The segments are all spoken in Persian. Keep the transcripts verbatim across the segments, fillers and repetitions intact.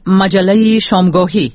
مجله شامگاهی.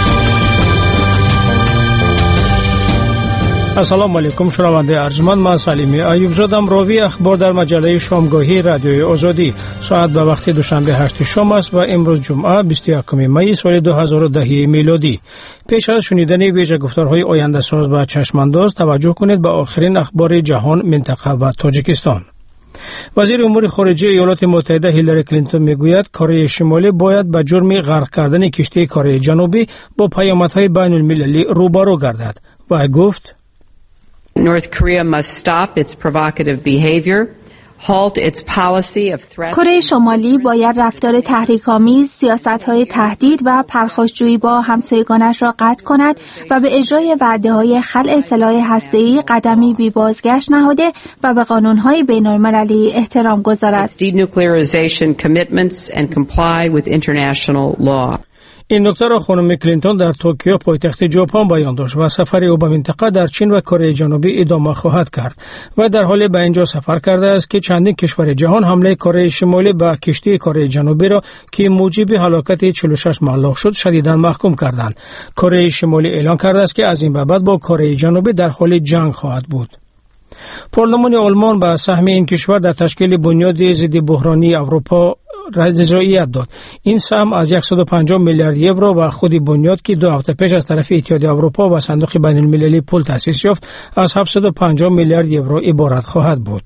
السلام علیکم شنونده ارجمند، من سلیمی ایوب زادم. راوی اخبار در مجله شامگاهی رادیوی آزادی. ساعت به وقت دوشنبه هشت شام است و امروز جمعه بیست و یکم می سال دو هزار و ده میلادی. پیش از شنیدن ویژه گفتارهای آینده ساز و چشمانداز توجه کنید به آخرین اخبار جهان، منطقه و تاجیکستان. وزیر امور خارجه ایالات متحده هیلاری کلینتون میگوید کره شمالی باید به جرم غرق کردن کشتی کره جنوبی با پیامدهای بین المللی روبرو گردد و گفت North Korea must stop its provocative behavior, halt its policy of threat. کره شمالی باید رفتار تحریک‌آمیز، سیاست‌های تهدید و پرخاشجویی با همسایگانش را قطع کند و به اجرای وعده‌های خلع سلاح هسته‌ای قدمی بی بازگشت نهاده و به قانون‌های بین‌المللی احترام گذارد. Denuclearization commitments and comply with international law. این نکته را خانم کلینتون در توکیو پایتخت ژاپن بیان داشت و سفر او به منطقه در چین و کره جنوبی ادامه خواهد کرد و در حال به اینجا سفر کرده است که چندین کشور جهان حمله کره شمالی به کشتی کره جنوبی را که موجب هلاکت چهل و شش ملاق شد شدیداً محکوم کردند. کره شمالی اعلام کرده است که از این به بعد با کره جنوبی در حال جنگ خواهد بود. پارلمان آلمان به سهم این کشور در تشکیل بنیاد ضد بحرانی اروپا رضایت داد. این سهم از صد و پنجاه میلیارد یورو و خود بنیاد که دو هفته پیش از طرف اتحادیه اروپا و صندوق بین المللی پول تأسیس یافت از هفتصد و پنجاه میلیارد یورو عبارت خواهد بود.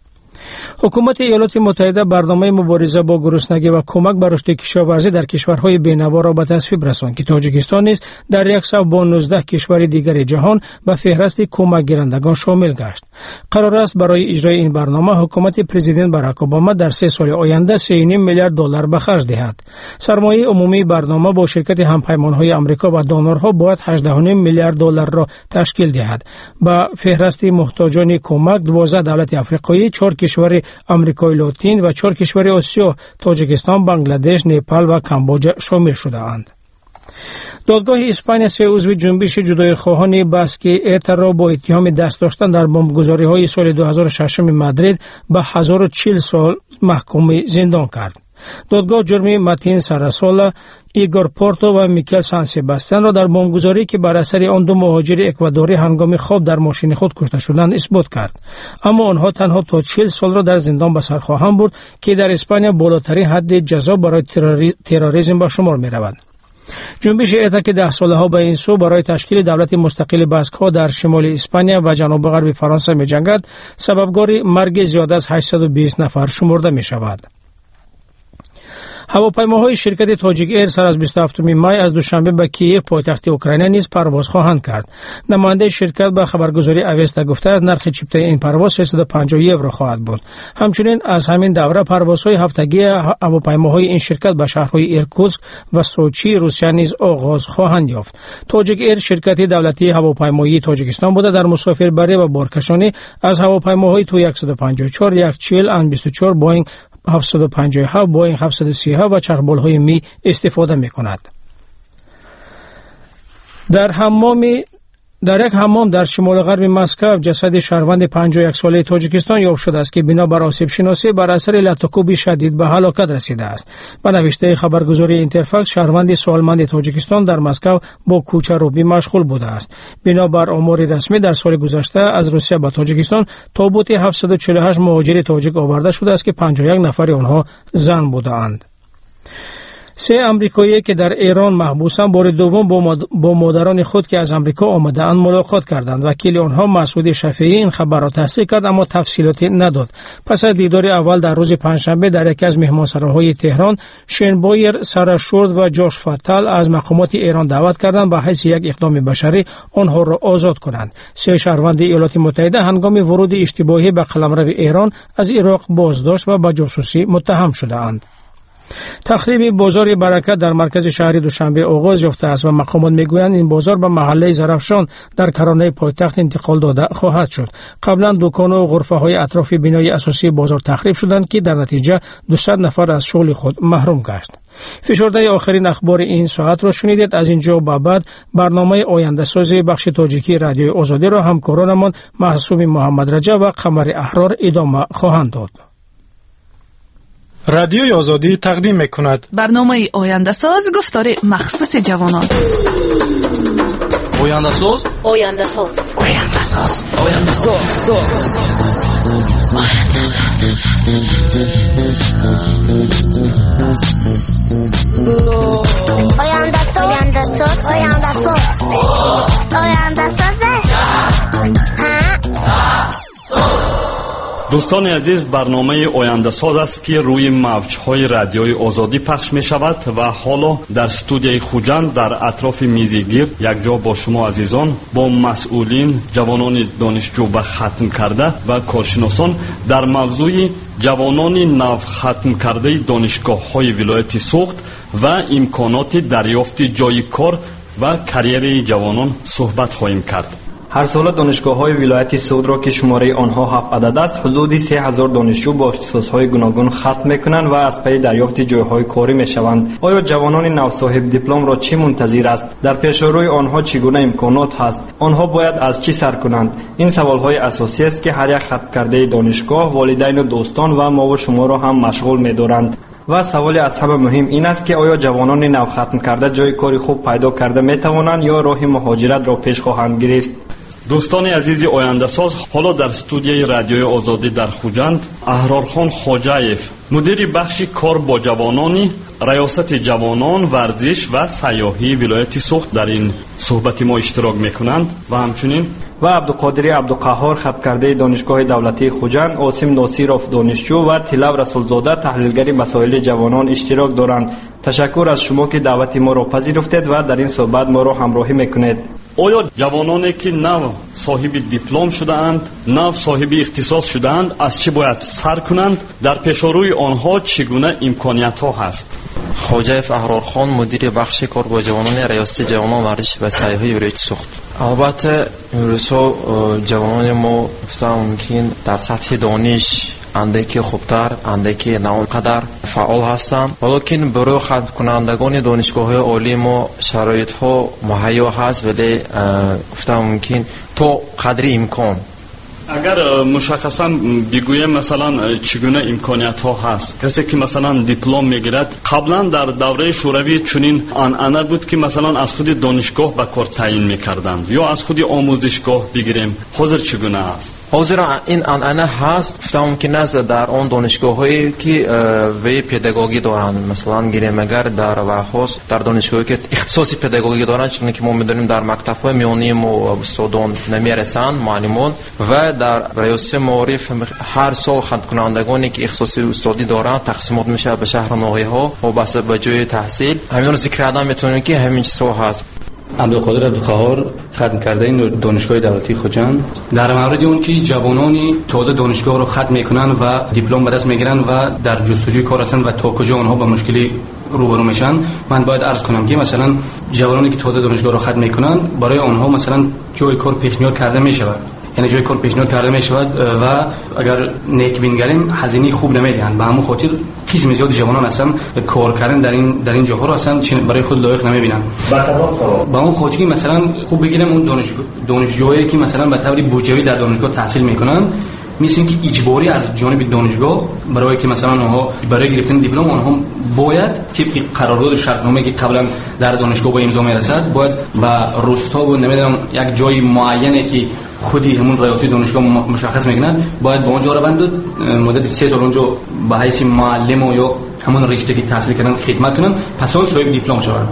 حکومت ایالات متحده برنامه مبارزه با گرسنگی و کمک به رشد کشاورزی در کشورهای بینوا را به تصویب رساند که تاجیکستان نیز در صد و نوزده کشور دیگر جهان به فهرست کمک گیرندگان شامل گشت. قرار است برای اجرای این برنامه حکومت پرزیدنت باراک اوباما در سه سال آینده سه و نیم میلیارد دلار به خرج دهد. سرمایه عمومی برنامه با شرکت همپیمانهای آمریکا و دونورها باید هجده و نیم میلیارد دلار را تشکیل دهد. به فهرست محتاجان کمک دوازده دولت آفریقایی، چهار کشور آمریکای لاتین و چهار کشور آسیا، تاجیکستان، بنگلادش، نپال و کامبوجا شامل شده‌اند. دادگاه اسپانیا سه عضو جنبش جدایی خواهان باسکی ایتر را با اتهام دست داشتن در بمبگذاری‌های سال دو هزار و شش مادرید به هزار و چهل سال محکوم زندان کرد. دادگاه جرم ماتین ساراسولا، ایگور پورتو و میکل سان سباستیان را در بمبگذاری که بر اثر آن دو مهاجر اکوادوری هنگام خواب در ماشین خود کشته شدند اثبات کرد، اما آنها تنها تا چهل سال را در زندان به سر خواهند برد که در اسپانیا بالاترین حد جزا برای تروریسم به شمار می رود. جنبش ایتا که ده ساله ها به این سو برای تشکیل دولت مستقل باسک ها در شمال اسپانیا و جنوب غرب فرانسه می جنگد، سببگار مرگ زیاد از هشتصد و بیست نفر شمرده می شود. هواپیماهای شرکت تاجیک ایر سر از بیست و هفتم می از دوشنبه به کییف پایتخت اوکراین نیز پرواز خواهند کرد. نماینده شرکت به خبرگزاری اوستا گفته است نرخ چیپته این پرواز سیصد و پنجاه یورو خواهد بود. همچنین از همین دوره پروازهای هفتگی هواپیماهای این شرکت به شهرهای ایرکوتسک و سوچی روسیه نیز آغاز خواهند یافت. تاجیک ایر شرکت دولتی هواپیمایی تاجیکستان بوده در مسافربری و بارکشانی از هواپیماهای تو صد و پنجاه و چهار، صد و چهل، ان بیست و چهار، بوئینگ هفتصد و پنجاه و هفت، بوئینگ هفتصد و سی و هفت و چرخبال‌های می استفاده می‌کند. در حمام در یک حمام در شمال غرب مسکو جسد شهروند پنجاه و یک ساله تاجیکستان یافت شده است که بنا بر آسیب شناسی بر اثر لطوکوب شدید به هلاکت رسیده است. به نوشته خبرگزاری اینترفاکس، شهروند سالمند تاجیکستان در مسکو با کوچه‌روبی مشغول بوده است. بنا بر آمار رسمی در سال گذشته از روسیه به تاجیکستان تابوت هفتصد و چهل و هشت مهاجر تاجیک آورده شده است که پنجاه و یک نفر آنها زن بودند. سه امریکایی که در ایران محبوسند بار دوم با مادران خود که از امریکا آمده‌اند ملاقات کردند. وکیل آنها مسعود شفیعی این خبر را تصدیق کرد اما تفصیلاتی نداد. پس از دیدار اول در روز پنجشنبه در یکی از مهمانسراهای تهران، شین بایر، سارا شورد و جاش فاتال از مقامات ایران دعوت کردند به حیث یک اقدام بشری آنها را آزاد کنند. سه شهروند ایالات متحده هنگام ورود اشتباهی به قلمرو ایران از عراق بازداشت و به جاسوسی متهم شده‌اند. تخریب بازار برکت در مرکز شهر دوشنبه آغاز یافته است و مقامات میگویند این بازار به محله زرفشان در کرانه پایتخت انتقال داده خواهد شد. قبلا دکان و غرفه های اطراف بنای اساسی بازار تخریب شدند که در نتیجه دویست نفر از شغل خود محروم گشت. فشرده آخرین اخبار این ساعت را شنیدید. از اینجا به بعد برنامه آینده سازی بخش تاجیکی رادیو آزادی را همکارانمان معصوم محمد رجب و قمر احرار ادامه خواهند داد. رادیوی آزادی تقدیم میکند برنامه آینده ساز گفتار مخصوص جوانان. آینده ساز آینده ساز آینده ساز آینده ساز آینده ساز آینده ساز آینده ساز آینده ساز دوستان عزیز، برنامه آینده ساز است که روی موج‌های رادیوی آزادی پخش می شود و حالا در استودیوی خوجند در اطراف میزگیر یک جا با شما عزیزان با مسئولین، جوانان دانشجو و ختم کرده و کارشناسان در موضوع جوانان نو ختم کرده دانشگاه‌های ولایت سوخت و امکانات دریافت جای کار و کریر جوانان صحبت خواهیم کرد. هر سال دانشگاه‌های ولایت سوخت را که شماره آنها هفت عدد است، حدود سه هزار دانشجو با اختصاص‌های گوناگون ختم می‌کنند و از پی دریافت جای‌های کاری می‌شوند. آیا جوانان نو صاحب دیپلم را چی منتظر است؟ در پیشروی آنها چگونه امکانات هست؟ آنها باید از چی سر کنند؟ این سوال‌های اساسی است که هر یک ختم کرده دانشگاه، والدین و دوستان و ما و شما را هم مشغول می‌دارند. و سوال از همه مهم این است که آیا جوانان نو ختم کرده جای کاری خوب پیدا کرده می‌توانند یا راه مهاجرت را پیش خواهند گرفت؟ دوستان عزیز آینده ساز، حالا در استودیوی رادیوی آزادی در خوجند احرارخان خواجایف، مدیر بخش کار با جوانان، ریاست جوانان، ورزش و سیاحی ولایت سوخت در این صحبت ما اشتراک میکنند و همچنین و عبدالقادر عبدالقهار ختم کرده دانشگاه دولتی خوجند، عاصم ناصرов دانشجو و طلب رسولزاده تحلیلگر مسائل جوانان اشتراک دارند. تشکر از شما که دعوت ما را پذیرفتید و در این صحبت ما را همراهی میکنید. آیا جوانانی که نو صاحب دیپلم شده‌اند، نو صاحب اختصاص شده‌اند، از چه باید سر کنند؟ در پیشروی آنها چگونه امکانیت‌ها هست؟ خواجایف احرارخان، مدیر بخش کار با جوانان، ریاست جوانان ورزش و سیاحی ولایت سوخت. البته امروزها جوانان ما ممکن در سطح دانش اندکی خوبتر، اندکی ناقدر فعال هستند، ولیکن برای ختم کنندگان دانشگاه‌های عالی ما شرایط‌ها مهیا هست، ولی گفتم ممکن تو قدری امکان. اگر مشخصا بگویم مثلا چگونه امکانیت ها هست، کسی که مثلا دیپلم میگیرد، قبلا در دوره شوروی چنین آنانه بود که مثلا از خود دانشگاه به کار تعیین میکردند یا از خود آموزشگاه بگیریم، حاضر چگونه است؟ حاضر این آنانه هست، گفتم ممکن است در آن دانشگاه‌هایی که وی پداگوژی دارند، مثلا گیریم اگر در واخوس در دانشگاهی که اختصاصی پداگوژی دارند، چون که ما می‌دونیم در مکتب‌های میانی ما استادان نمی‌رسند، معلمان، و در ریاست معارف هر سال ختم کنندگانی که اختصاصی استادی دارند تقسیمات میشه به شهر و ناحیه‌ها وابسته به جای تحصیل. همین رو ذکر کردم، میتونیم که همین چیزا هست. عبدالقادر عبدالقهار ختم کرده این دانشگاه دولتی خوجند، در مورد اون که جوانانی تازه دانشگاه رو ختم میکنن و دیپلم به دست میگیرن و در جستجوی کار هستن و تا کجا اونها با مشکلی روبرو میشن، من باید عرض کنم که مثلا جوانانی که تازه دانشگاه رو ختم میکنن برای اونها مثلا جای کار پیشنهاد کرده میشود، یعنی جای کار پیشنهاد کرده می شود و اگر نیک بینگریم هزینه خوب نمیدهند. به همون خاطر قسم زیاد جوانان هستن کار کردن در این در این جاها رو اصلا برای خود لایق نمیبینن. به اون خاطر مثلا خوب بگیرم اون دانشجو دانشجوهایی که مثلا به طور بودجه‌ای در دانشگاه تحصیل میکنن، مثل که اجباری از جانب دانشگاه برای که مثلا اونها برای گرفتن دیپلم اونها باید طبق قرارداد شرطنامه‌ای که قبلا در دانشگاه با امضا میرسد باید با روستا و نمیدونم یک جای معینی که خودی همون ریاست دانشگاه مشخص میکنند باید با اونجا رو بند مدت سه سال اونجا به حیث معلم و یا همون رشته که تحصیل کردن خدمت کنن، پس اون صاحب دیپلم شوند.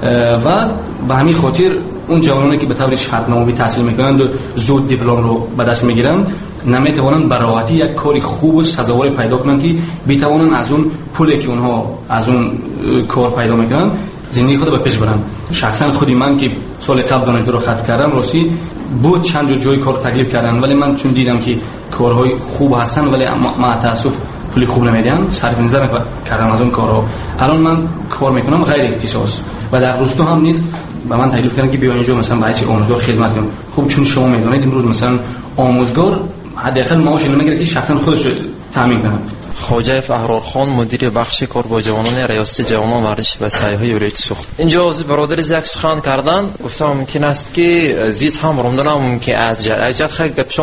و به همین خاطر اون جوانانی که به طور شرطنامه‌ای تحصیل میکنند و زود دیپلم رو به دست میگیرن نمیتوانند به راحتی یک کاری خوب و سزاوار پیدا کنند که بتوانند از اون پولی که اونها از اون کار پیدا میکنن زندگی خود به پیش برن. شخصا خودی من که سال قبل دانشگاه رو ختم کردم، راستی بود چند جا جای کار تکلیف کردن، ولی من چون دیدم که کارهای خوب هستن ولی ما تاسف پول خوب نمیدن، صرف نظر کردم از اون کارها. الان من کار میکنم غیر اختصاص و در روستا هم نیست، به من تکلیف کردن که بیا اینجا مثلا به حیث آموزگار خدمت کنم. خوب چون شما میدونید امروز مثلا آموزگار حداقل معاش نمیگیره که شخصا خودش تامین کنه. خواجایف احرارخان، مدیر بخش کار با جوانان، ریاست جوانان ورزش و سیاحی ولایت سوخت. اینجا از برادر یک سخن کردن، گفتم ممکن است که زیت هم روندن ممکن است اجازه خیلی گپشون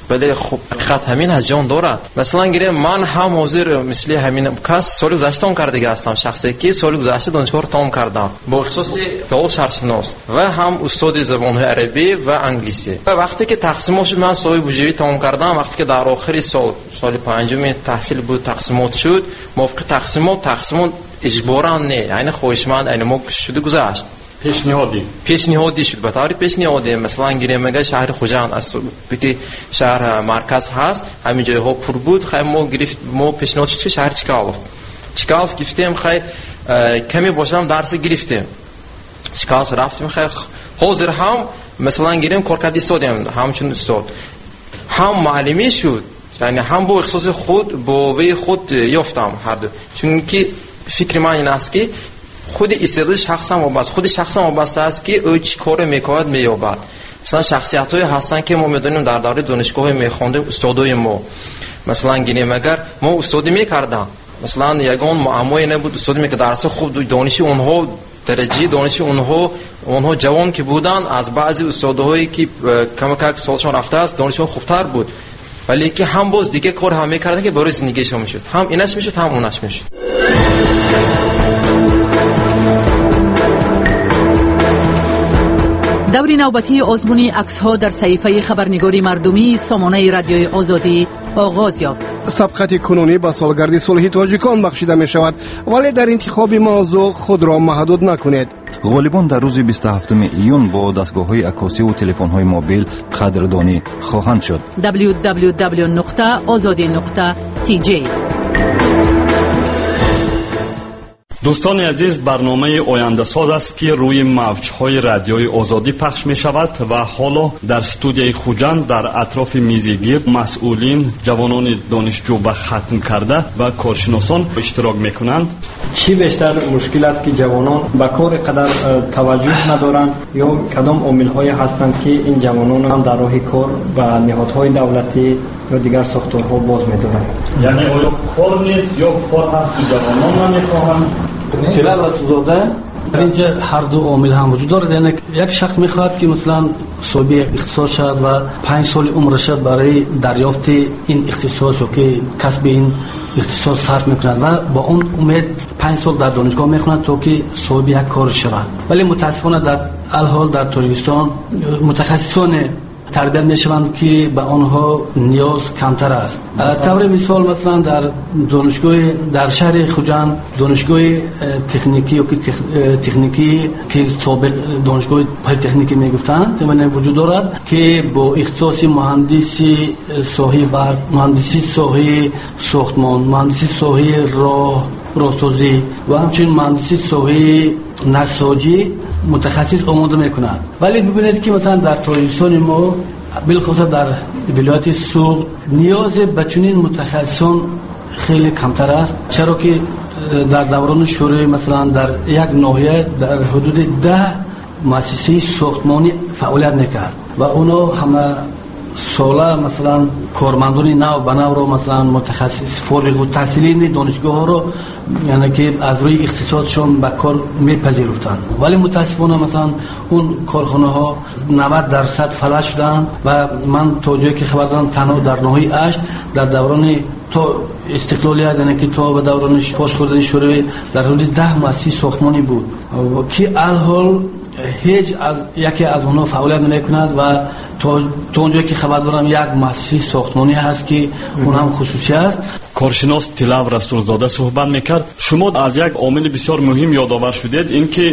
ولی خب حقیقت همین از جان دارد. مثلا گیره من هم حاضر مثل همین کس سال گذشته اون کرده هستم، شخصی که سال گذشته دانشگاه رو تمام کردم با خصوص فعال شهرشناس و هم استاد زبان عربی و انگلیسی. و وقتی که تقسیم شد من سال بوجه‌ای تمام کردم، وقتی که در آخر سال سال پنجم تحصیل بود تقسیمات شد، موقع تقسیمات تقسیمات اجبارا نه، یعنی خواهشمند این ما شده گذشت. پیشنهادی پیشنهادی شد. به طور پیشنهادی مثلا گیره مگه شهر خوجند از بیتی شهر مرکز هست، همین جای ها پر بود، خیلی ما گرفت ما پیشنهاد شد شهر چکالف چکالف گفتیم خیلی کمی باشم درس گرفتیم چکالف رفتیم خیلی حاضر هم مثلا گیریم کارکردی استادیم همچون استاد هم معلمی شد، یعنی هم با اختصاص خود با وی خود یافتم هر دو، چون که فکر من این است که خود استعداد شخص هم وابسته خود شخص هم وابسته است که او چی کار میکند مییابد. مثلا شخصیت های هستن که ما میدونیم در دوره دانشگاه میخوندیم استادای ما مثلا گیریم اگر ما استادی میکردم مثلا یگان معمایی نبود استادی میکرد درس خوب دانشی اونها درجه دانشی اونها اونها جوان که بودن از بعضی استادهایی که کم کم سالشون رفته است دانششون خوبتر بود، ولی که هم باز دیگه کار هم میکردن که برای زندگیشون میشد، هم اینش میشد هم اونش میشد. دور نوبتی آزمون عکس‌ها در صحیفه خبرنگاری مردمی سامانه رادیوی آزادی آغاز یافت. سبقت کنونی به سالگرد صلح تاجیکان بخشیده می شود، ولی در انتخاب موضوع خود را محدود نکنید. غالبان در روز بیست و هفتم ایون با دستگاه‌های عکاسی و تلفن‌های موبیل قدردانی خواهند شد. دبلیو دبلیو دبلیو نقطه آزادی نقطه تی جی. دوستان عزیز، برنامه آینده ساز است که روی موج‌های رادیوی آزادی پخش می شود و حالا در استودیوی خوجند در اطراف میزگیر مسئولین، جوانان دانشجو به ختم کرده و کارشناسان اشتراک می کنند. چی بیشتر مشکل است که جوانان به کار قدر توجه ندارند یا کدام عامل‌های هستند که این جوانان در راه کار به نهادهای دولتی یا دیگر ساختارها باز می‌دارند؟ یعنی آیا کار نیست یا کار هست که جوانان نمی‌خواهند؟ خلال رسوزاده اینجا هر دو عامل هم وجود دارد. یعنی یک شخص میخواد که مثلا صوبی اختصاص شد و پنج سال عمر شد برای دریافت این اختصاص و که کسب این اختصاص صرف میکند و با اون امید پنج سال در دانشگاه میخواند تا که صوبی یک کار شود، ولی متاسفانه در الحال در تاجیکستان متخصصان تربیت میشوند که به آنها نیاز کمتر است. طور مثال مثلا در دانشگاه در شهر خوجند دانشگاه تکنیکی و تکنیکی که سابق دانشگاه پلی‌تکنیکی میگفتند من وجود دارد که با اختصاص مهندسی ساحه برق، مهندسی ساحه ساختمان، مهندسی ساحه راه راهسازی و همچنین مهندسی ساحه نساجی متخصص آماده میکنند. ولی ببینید که مثلا در تاجیکستان ما بالخصوص در ولایت سوق نیاز به چنین متخصصان خیلی کمتر است، چرا که در دوران شوره مثلا در یک ناحیه در حدود ده مؤسسه ساختمانی فعالیت میکرد و اونا همه ساله مثلا کارمندان نو به نو رو مثلا متخصص فارغ التحصیلین دانشگاه ها رو یعنی که از روی اختصاصشون به کار میپذیرفتند، ولی متاسفانه مثلا اون کارخانه ها نود درصد فلج شدن و من تا جایی که خبر دارم تنها در ناحیه اشت در دوران تا استقلالیت یعنی که تا به دوران پاش خوردن شوروی در حدود ده مؤسسه ساختمانی بود که الحال هیچ از یکی از اونها فعالیت نمی‌کند و تا تا اونجایی که خبر دارم یک مؤسسه ساختمانی هست که اون هم خصوصی است. کارشناس طلاب رسولزاده صحبت میکرد. شما از یک عامل بسیار مهم یادآور شدید، اینکه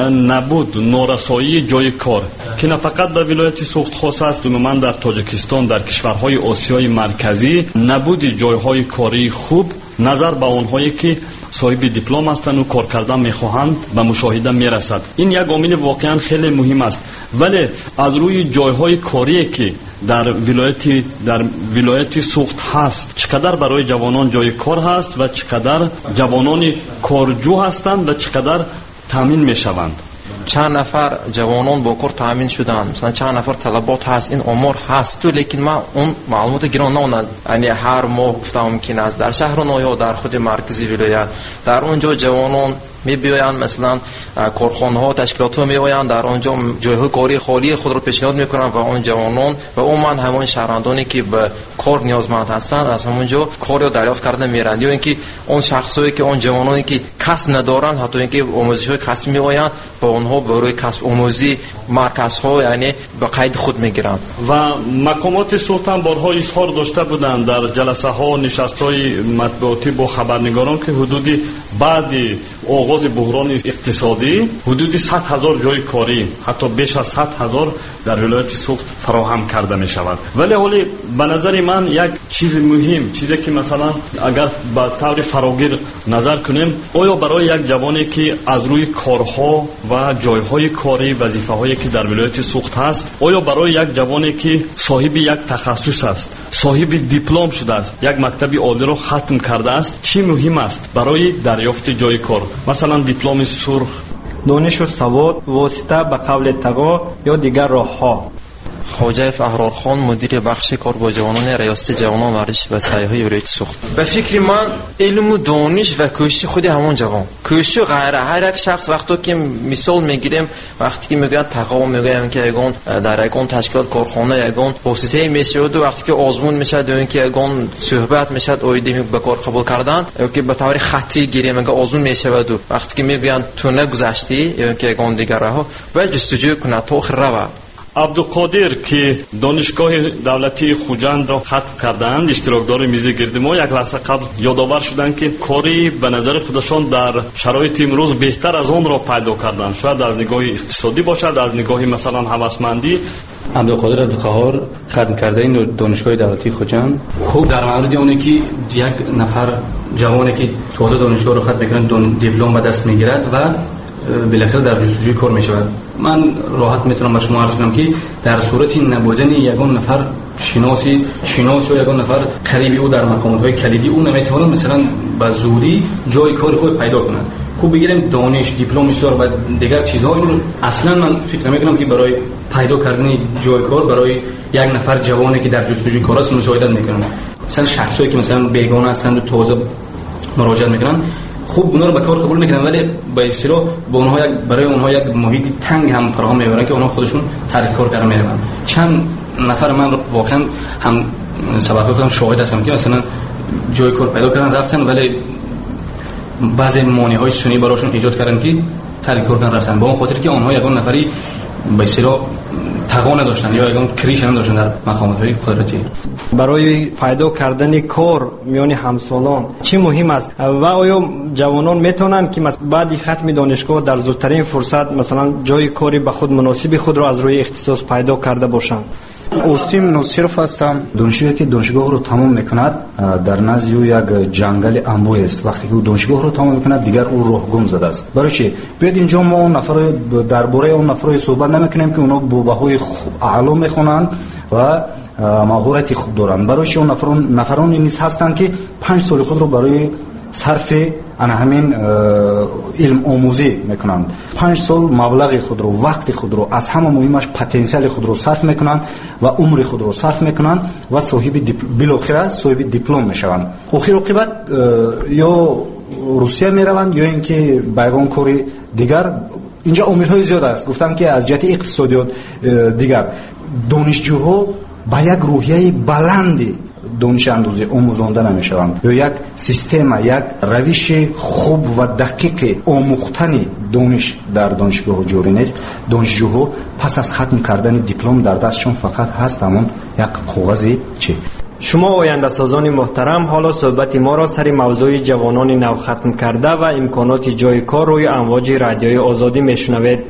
نبود نارسایی جای کار که نه فقط در ولایت سوخت خاص است، عموما در تاجیکستان در کشورهای آسیای مرکزی نبود جایهای کاری خوب نظر به آنهایی که صاحب دیپلم هستند و کار کردن میخواهند به مشاهده میرسد. این یک عامل واقعا خیلی مهم است، ولی از روی جایهای کاری که در ولایت در ولایت سوخت هست چقدر برای جوانان جای کار هست و چقدر جوانان کارجو هستند و چقدر تامین میشوند؟ چند نفر جوانان با کار تامین شدن، مثلا چند نفر طلبات هست، این آمار هست تو، لیکن من اون معلومات گران نموند. یعنی هر ماه گفتم که از در شهر و ناحیه در خود مرکزی ولایت در اونجا جوانان میبیایند مثلا کارخانه‌ها تشکیلات‌ها میآیند در آنجا جایهای کاری خالی خود را پیشنهاد میکنند و اون جوانان و عموما همون شهروندانی که به کار نیازمند هستند از همونجا کار را دریافت کرده میرند، یا اینکه اون شخصایی که اون جوانانی که کسب ندارند حتی اینکه آموزش‌های کسب میآیند با اونها برای کسب آموزی مرکزها یعنی به قید خود میگیرند. و مقامات سلطان بارها اظهار داشته بودند در جلسه ها نشست‌های مطبوعاتی با خبرنگاران که حدودی بعد آغاز بحران اقتصادی حدودی صد هزار جای کاری حتی بیش از صد هزار در ولایت سوخت فراهم کرده می شود. ولی حالی به نظر من یک چیز مهم، چیزی که مثلا اگر به طور فراگیر نظر کنیم، آیا برای یک جوانی که از روی کارها و جایهای کاری وظیفه‌هایی که در ولایت سوخت هست، آیا برای یک جوانی که صاحب یک تخصص است، صاحب دیپلم شده است، یک مکتب عالی را ختم کرده است، چی مهم است برای دریافت جای کار؟ مثلا دیپلم سرخ، دانش و سواد، واسطه به قبل تقا یا دیگر راه‌ها. خواجه فهرارخان مدیر بخش کار با جوانان ریاست جوانان ورزش و سعی‌های ولایت سوخت. به فکر من علم و دانش و کوشش خود همون جوان، کوشش و غیره. هر یک شخص وقتی که مثال میگیریم وقتی که میگن تقاوم میگن که یگان در یگان تشکیلات کارخانه یگان واسطه میشه و وقتی که آزمون میشه دون که یگان صحبت میشه اویدی به کار قبول کردن یا که به طور خطی گیریم میگه آزمون میشه و دو وقتی که میگن تو نگذشتی یا که یگان دیگه ها و جستجو کنه تا آخر رو. عبدالقادر که دانشگاه دولتی خوجند را ختم کردند، اشتراکدار میز گرد ما، یک لحظه قبل یادآور شدند که کاری به نظر خودشان در شرایط امروز بهتر از آن را پیدا کردند، شاید از نگاه اقتصادی باشد، از نگاه مثلا هوسمندی. عبدالقادر عبدالقهار ختم کرده این دانشگاه دولتی خوجند. خوب در مورد اونه که یک نفر جوانی که تازه دانشگاه را ختم میکنه دیپلم به دست میگیرد و بالاخره در جستجوی کار می شود. من راحت میتونم به شما عرض کنم که در صورت نبودن یگان نفر شناسی شناس یا یگان نفر قریبی او در مقامات کلیدی او نمیتواند مثلا به زودی جای کار خود پیدا کنند. خوب بگیریم دانش دیپلم بسیار و دیگر چیزها اینو اصلا من فکر نمی کنم که برای پیدا کردن جای کار برای یک نفر جوانی که در جستجوی کار است مساعدت میکنن. مثلا شخصایی که مثلا بیگانه هستند و تازه مراجعت میکنن خوب اونا رو به کار قبول میکنن، ولی به اصطلاح با اونها یک برای اونها یک محیط تنگ هم فراهم میبرن که اونها خودشون ترک کار کردن میرن. چند نفر من واقعا هم سبق خودم شاهد هستم که مثلا جای کار پیدا کردن رفتن ولی بعضی مانع‌های سنی براشون ایجاد کردن که ترک کار کردن رفتن، با اون خاطر که اونها یگان نفری به اصطلاح توان داشتن یا یگان کریش هم داشتن در مقامات‌های قدرتی. برای پیدا کردن کار میان همسالان چی مهم است و آیا جوانان میتونن که بعد ختم دانشگاه در زودترین فرصت مثلا جای کاری به خود مناسب خود را از روی اختصاص پیدا کرده باشند؟ اوسیم نصیرف هستم. دانشجویی که دانشگاه رو تمام میکند در نزد او یک جنگل انبوه است. وقتی که او دانشگاه رو تمام میکند دیگر او راه گم زده است. برای چی؟ بیاید اینجا ما اون نفر درباره اون نفرای صحبت نمیکنیم که اونا با بهای اعلا میخونند و مهارت خوب دارند. برای چی اون نفران نفرانی نیست هستند که پنج سال خود رو برای صرف انا همین علم آموزی میکنند، پنج سال مبلغ خود رو، وقت خود رو، از همه مهمش پتانسیل خود رو صرف میکنند و عمر خود رو صرف میکنند و صاحب بالاخره صاحب دیپلم میشوند. آخر عاقبت یا روسیه میروند یا اینکه بیگان کاری دیگر. اینجا عامل‌های زیاد است. گفتم که از جهت اقتصادیات دیگر دانشجوها با یک روحیه بلندی دانش اندوزی آموزانده نمیشوند یا یک سیستم، یک روش خوب و دقیق آموختن دانش در دانشگاه جاری نیست. دانشجوها پس از ختم کردن دیپلم در دستشون فقط هست همون یک کاغذی چی. شما آینده سازان محترم، حالا صحبت ما را سر موضوع جوانان نو ختم کرده و امکانات جای کار روی امواج رادیوی آزادی میشنوید.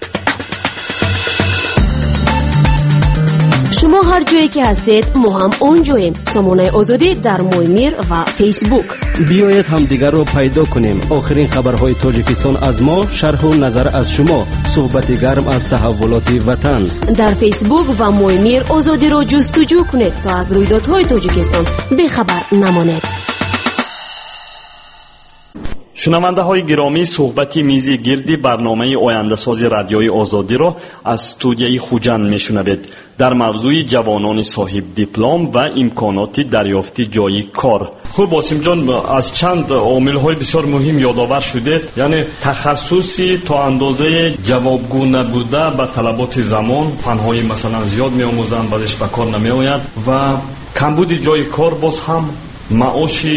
شما هر جایی که هستید ما هم اونجاییم. سامانه آزادی در مویمیر و فیسبوک. بیایید هم دیگر رو پیدا کنیم. آخرین خبرهای تاجیکستان از ما، شرح و نظر از شما، صحبت گرم از تحولات وطن. در فیسبوک و مویمیر آزادی رو جستجو کنید تا از رویدادهای تاجیکستان بخبر نمانید. шунавандаҳои гиромӣ, суҳбати мизи гирди барномаи ояндасози радиои озодиро аз студияи хуҷанд мешунавед дар мавзӯи ҷавонони соҳибдиплом ва имконоти дарёфти ҷойи кор. хуб осимҷон, аз чанд омилҳои бисёр муҳим ёдовар шудед, яъне тахассуси то андозае ҷавобгӯ набуда ба талаботи замон, фанҳои масалан зиёд меомӯзанд, баъзеш ба кор намеояд ва камбуди ҷойи кор, боз ҳам маоши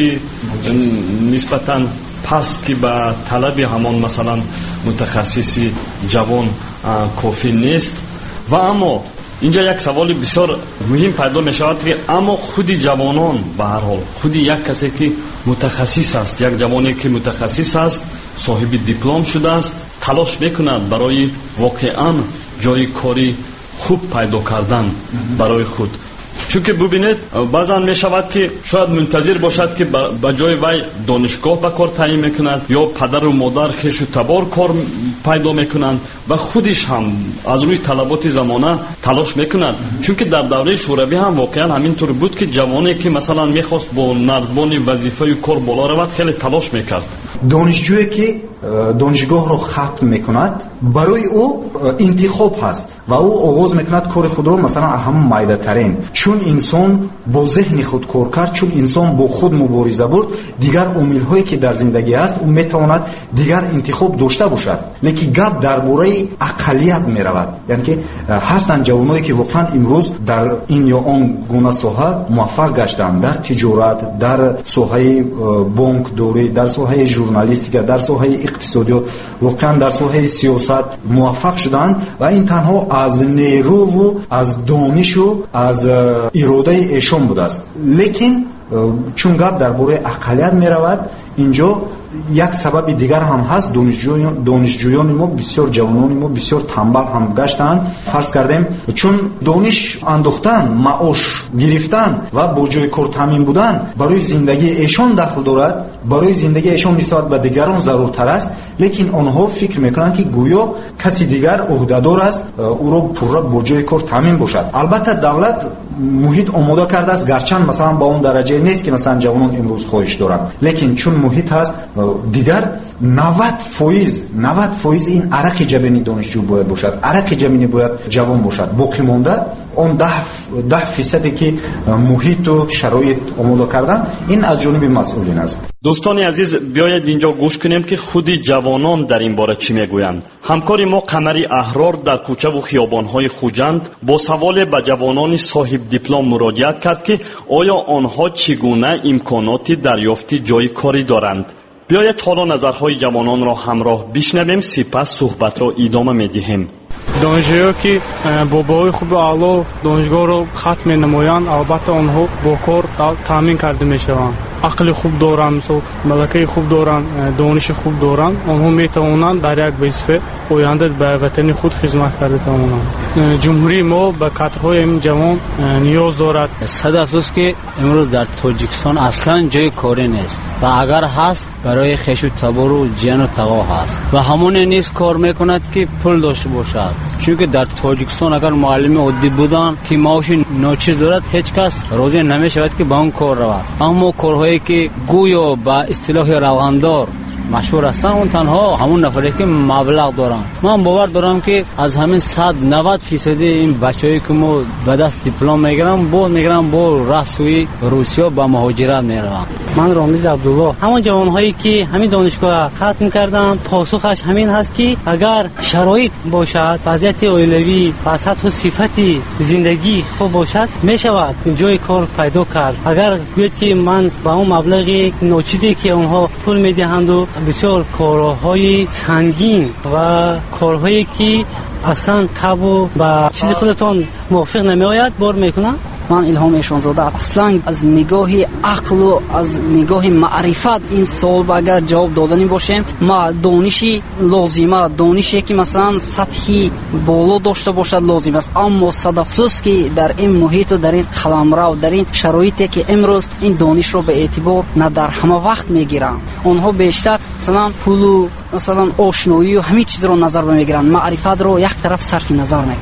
нисбатан паст ки ба талаби ҳамон масалан мутахассиси ҷавон кофӣ нест. ва аммо инҷа як саволи бисёр муҳим пайдо мешавад ки аммо худи ҷавонон ба ҳар ҳол худи як касе ки мутахассис аст, як ҷавоне ки мутахассис аст, соҳиби диплом шудааст, талош мекунад барои воқеан ҷойи кори хуб пайдо кардан барои худ. чунки бубинед баъзан мешавад ки шояд мунтазир бошад ки ба ҷои вай донишгоҳ ба кор таъин мекунад ё падару модар хешу табор кор пайдо мекунанд ва худиш ҳам аз рӯи талаботи замона талош мекунад. чунки дар давраи шӯравӣ ҳам воқеан ҳамин тур буд ки ҷавоне ки масалан мехост бо нардбони вазифаю кор боло равад хеле талош мекард. донишҷӯе ки донишгоҳро хатм мекунад, барои ӯ интихоб ҳаст ва ӯ оғоз мекунад кори худро масалан ҳам майдатарин. чун инсон бо зеҳни худ кор кард, чун инсон бо худ мубориза бурд, дигар омилҳое ки дар зиндагӣ ҳаст, ӯ метавонад дигар интихоб дошта бошад. лекин гап дар бораи ақалият меравад, яъне ки ҳастанд ҷавоное ки воқеан имрӯз дар ин ё он гуна соҳа муваффақ гаштанд, дар тиҷорат, дар соҳаи бонкдорӣ, дар соҳаи журналистика, дар соҳаи иқтисодиёт, воқеан дар соҳаи сиёсат муваффақ шуданд ва ин танҳо аз нерӯву аз донишу аз иродаи эшон будааст. лекин чун гап дар бораи ақалият меравад, инҷо як сабаби дигар ҳам ҳаст. донишҷӯёни мо бисёр, ҷавонони мо бисёр тамбал ҳам гаштанд. фарз кардем, чун дониш андохтан, маош гирифтан ва бо ҷои кор таъмин будан барои зиндагии эшон дахл дорад, барои зиндагии эшон нисбат ба дигарон заруртар аст, лекин онҳо фикр мекунанд ки гӯё каси дигар ӯҳдадор аст, ӯро пурра бо ҷои кор таъмин бошад. албатта давлат муҳит омода кардааст, гарчанд масалан ба он дараҷае нест ки масалан ҷавонон имрӯз хоҳиш доранд, лекин чун муҳит ҳаст, дигар навад фоиз навад фоиз ин арақи ҷабини донишҷӯ бояд бошад, арақи ҷабини бояд ҷавон бошад. боқӣ монда он даҳ фисаде ки муҳиту шароит омода кардан, ин аз ҷониби масъулин аст. дӯстони азиз, биёед инҷо гӯш кунем ки худи ҷавонон дар ин бора чӣ мегӯянд. ҳамкори мо Қамари Аҳрор дар кӯчаву хиёбонҳои Хуҷанд бо саволе ба ҷавонони соҳибдиплом муроҷиат кард ки оё онҳо чӣ гуна имконоти дарёфти ҷойи корӣ доранд. биёед ҳоло назарҳои ҷавононро ҳамроҳ бишнавем, сипас суҳбатро идома медиҳем. донишҷӯё ки бо баҳои хуби аъло донишгоҳро хатм менамоянд, албатта онҳо бо кор таъмин карда мешаванд. ақли хуб доранд, мисол малакаи хуб доранд, дониши хуб доранд, онҳо метавонанд дар як вазифа оянда ба ватани худ хизмат карда тавонанд. ҷумҳурии мо ба кадрҳои ин ҷавон ниёз дорад. сад афсӯс ки имрӯз дар Тоҷикистон аслан ҷои корӣ нест ва агар ҳаст, барои хешу табору ҷияну тағо ҳаст ва ҳамоне низ кор мекунад ки пул дошта бошад. чунки дар Тоҷикистон агар муаллими оддӣ будан ки маоши ночиз дорад, ҳеҷ кас розӣ намешавад ки ба он кор равад. аммо корҳое ки гӯё ба истилоҳи равғандор машҳур ҳастанд, он танҳо ҳамон нафаре ки маблағ доранд. ман бовар дорам ки аз ҳамин сад навад фисади ин бачаҳое ки мо ба даст диплом мегиранд, бо мегиранд бо раҳ сӯи Русия ба муҳоҷират мераванд. ман Ромиз Абдулло, ҳамон ҷавонҳое ки ҳамин донишгоҳ хатм карданд, посухаш ҳамин ҳаст ки агар шароит бошад, вазъияти оилавӣ ва сатҳу сифати зиндагӣ хуб бошад, мешавад ҷои кор пайдо кард. агар гӯед ки ман ба он маблағи ночизе ки онҳо пул медиҳанду бисёр корҳои сангин ва корҳое ки аслан табу ба чизи худатон мувофиқ намеояд бор мекунам. من الهام اشانزاده اصلا از نگاه عقل و از نگاه معرفت این سوال با اگر جواب دادنی باشیم، ما دانشی لازمه، دانشی که مثلا سطحی بالا داشته باشد لازم است، اما صد افسوس که در این محیط و در این قلمرو در این شرایطی که امروز این دانش رو به اعتبار نه در همه وقت میگیرن. آنها بیشتر مثلا پول و مثلا آشنایی و همه چیز رو نظر میگیرن، معرفت رو یک طرف صرف نظر میکنن.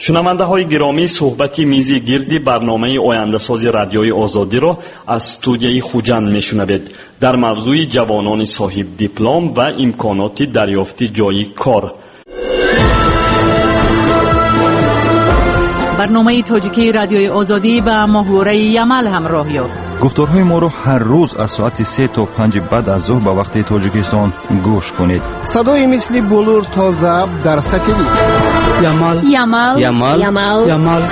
شنونده های گرامی، صحبتی میزی گردی برنامه آینده سازی رادیوی آزادی را از استودیوی خوجند میشنوید در موضوع جوانان صاحب دیپلم و امکانات دریافت جای کار. برنامه تاجیکی رادیوی آزادی با محوره یمل همراه یافت. گفتارهای ما را هر روز از ساعت سه تا پنج بعد از ظهر به وقت تاجیکستان گوش کنید. صدای مثل بلور تا زب در ساتلیت. یمل یمل یمل یمل یمل.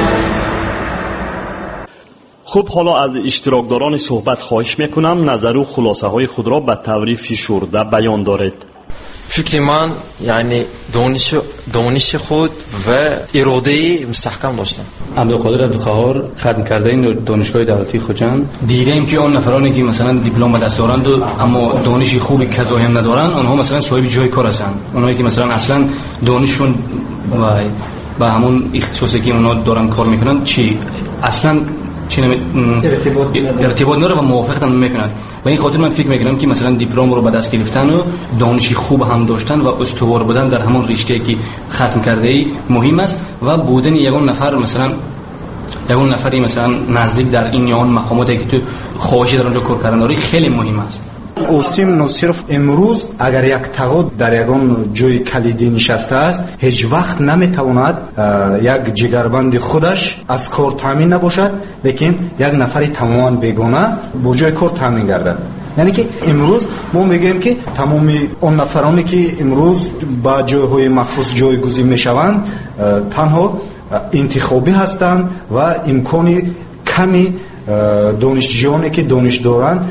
خوب، حالا از اشتراکداران صحبت خواهش میکنم نظر و خلاصه های خود را به طور فشرده بیان دارید. فکر من یعنی دانش دانش خود و اراده مستحکم داشتن. عبدالقادر عبدالقهار ختم کرده این دانشگاه دولتی خوجند. دیدیم که آن نفرانی که مثلا دیپلم به دست دارند اما دانش خوبی کذا هم ندارند، آنها مثلا صاحب جای کار هستند. اونایی که مثلا اصلا دانششون و با همون اختصاصی که اونها دارن کار میکنن چی اصلا چی نمی... ارتباط نداره و موافقت هم نمیکنن. و این خاطر من فکر میکنم که مثلا دیپلم رو به دست گرفتن و دانشی خوب هم داشتن و استوار بودن در همون رشته که ختم کرده ای مهم است و بودن یگان نفر مثلا یگان نفری مثلا نزدیک در این یا آن مقاماتی که تو خواهشی در اونجا کار کردن داری خیلی مهم است. اوسیم نصرف امروز اگر یک تقاضا در یگان جای کلیدی نشسته است، هیچ وقت نمیتواند یک جگربند خودش از کار تامین نباشد، لیکن یک نفری تماما بیگانه با جای کار تامین گردد. یعنی که امروز ما میگیم که تمامی اون نفرانی که امروز با جایهای مخصوص جایگزین میشوند تنها انتخابی هستند و امکانی کمی دانشجویانی که دانش دارند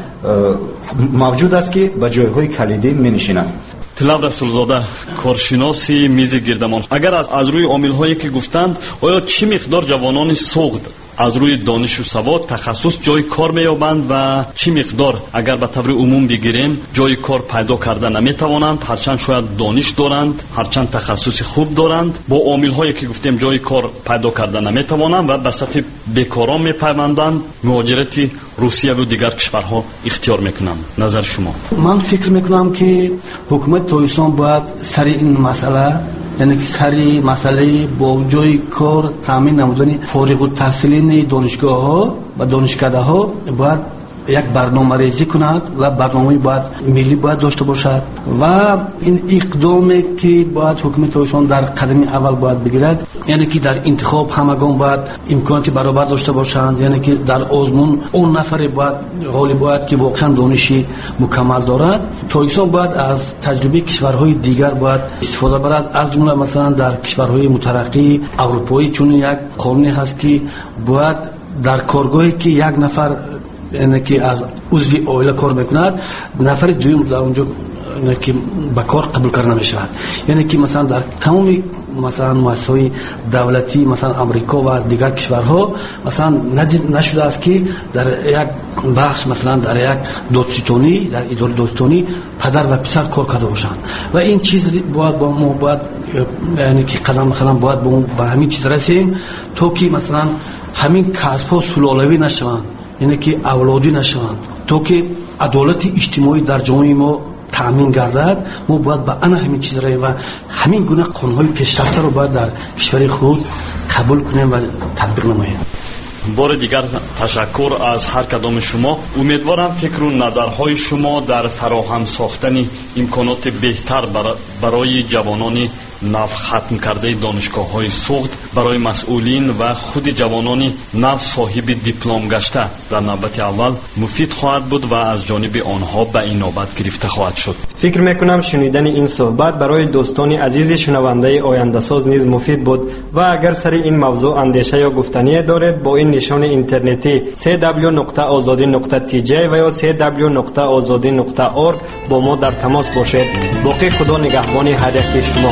موجود است که به جایهای کلیدی می نشینند. طلب رسولزاده، کارشناسی میز گردمان، اگر از از روی عامل‌هایی که گفتند آیا چه مقدار جوانان سوخت از روی دانش و سواد تخصص جای کار می‌یابند و چه مقدار اگر به طور عموم بگیریم جای کار پیدا کردن نمی‌توانند، هرچند شاید دانش دارند، هرچند تخصص خوب دارند، با عامل‌هایی که گفتیم جای کار پیدا کردن نمی‌توانند و به صف بیکاران می‌پیوندند، مهاجرت روسیه و دیگر کشورها اختیار می‌کنند. نظر شما؟ من فکر می‌کنم که حکومت تویسان باید سر این مسئله، یعنی سری مسئله با جای کار تامین نمودن فارغ التحصیلین دانشگاه ها و دانشکده ها باید یک برنامه ریزی کند و برنامه باید ملی باید داشته باشد و این اقدامی که باید حکومت ایران در قدم اول باید بگیرد، یعنی که در انتخاب همگان باید امکانات برابر داشته باشند، یعنی که در آزمون اون نفر باید غالب باید که واقعا دانشی مکمل دارد. تویسان باید از تجربه کشورهای دیگر باید استفاده برد، از جمله مثلا در کشورهای مترقی اروپایی چون یک قانونی هست که باید در کارگاهی که یک نفر یعنی که از عضو عائله کار میکند، نفر دوم در اونجا یعنی که به کار قبول کرده نمیشود. یعنی که مثلا در تمام مثلا مؤسسات دولتی مثلا امریکا و دیگر کشورها مثلا نشده است که در یک بخش مثلا در یک دادستانی در اداره دادستانی پدر و پسر کار کرده باشند و این چیز باید با ما باید یعنی که قدم قدم باید به همین چیز رسیم تا که مثلا همین کسب‌ها سلاله‌ای نشوند، یعنی که اولادی نشوند، تا که عدالت اجتماعی در جامعه ما تامین گردد. ما باید با آن همین چیز را و همین گونه قانون‌های پیشرفته رو باید در کشور خود قبول کنیم و تطبیق نماییم. بار دیگر تشکر از هر کدام شما. امیدوارم فکر و نظرهای شما در فراهم ساختن امکانات بهتر برای جوانان نو ختم کرده دانشگاه های سوخت، برای مسئولین و خود جوانان نو صاحب دیپلم گشته در نوبت اول مفید خواهد بود و از جانب آنها به این نوبت گرفته خواهد شد. فکر میکنم شنیدن این صحبت برای دوستان عزیز شنونده آینده ساز نیز مفید بود و اگر سر این موضوع اندیشه یا گفتنی دارید با این نشان اینترنتی دبلیو دبلیو دبلیو نقطه آزادی نقطه تی جی و یا دبلیو دبلیو دبلیو نقطه آزادی نقطه اورگ با ما در تماس باشید. باقی خدا نگهبان هدف شما.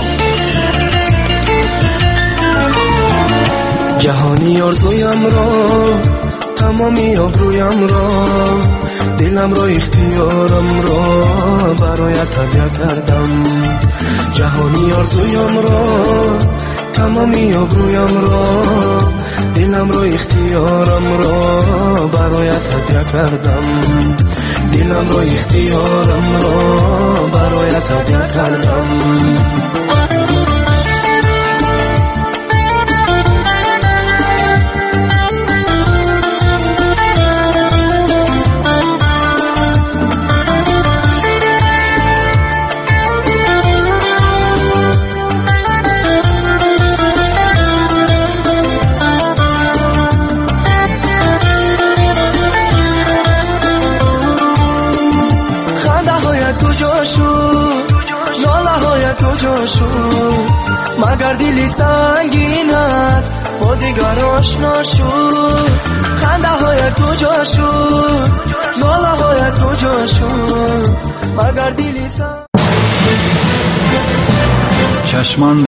جهانی آرزویم را، تمامی آبرویم را، دلم را اختیارم را برایت هدیه کردم. جهانی آرزویم را، تمامی آبرویم را، دلم را اختیارم را برایت هدیه کردم. دلم را اختیارم را برایت هدیه کردم. مگر دلی سنگینت با دیگر آشنا شد خنده هایت کجا شد ناله هایت کجا شد مگر دلی سنگینت چشماند